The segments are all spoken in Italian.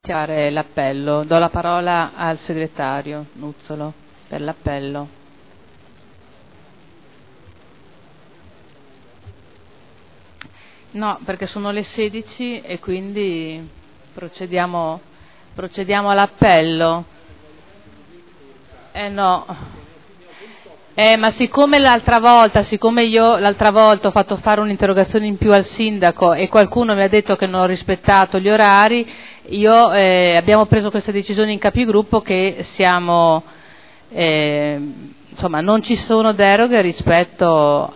Fare l'appello. Do la parola al segretario Nuzzolo per l'appello. No, perché sono le 16 e quindi procediamo all'appello. No. Ma siccome io l'altra volta ho fatto fare un'interrogazione in più al sindaco e qualcuno mi ha detto che non ho rispettato gli orari, abbiamo preso questa decisione in capigruppo che siamo, insomma, non ci sono deroghe rispetto.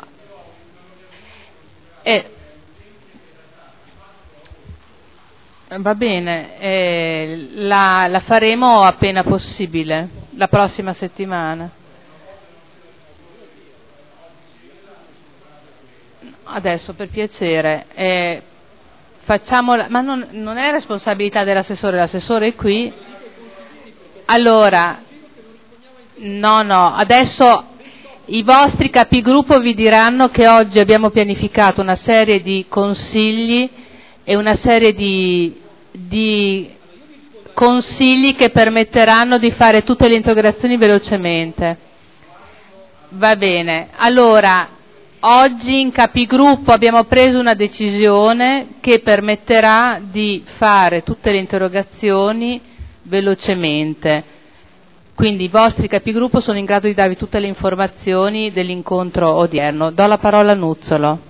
Va bene, la faremo appena possibile, la prossima settimana. Adesso, per piacere, facciamola, ma non è responsabilità dell'assessore, l'assessore è qui. Allora, no, adesso i vostri capigruppo vi diranno che oggi abbiamo pianificato una serie di consigli e una serie di consigli che permetteranno di fare tutte le integrazioni velocemente. Va bene, allora oggi in capigruppo abbiamo preso una decisione che permetterà di fare tutte le interrogazioni velocemente. Quindi i vostri capigruppo sono in grado di darvi tutte le informazioni dell'incontro odierno. Do la parola a Nuzzolo.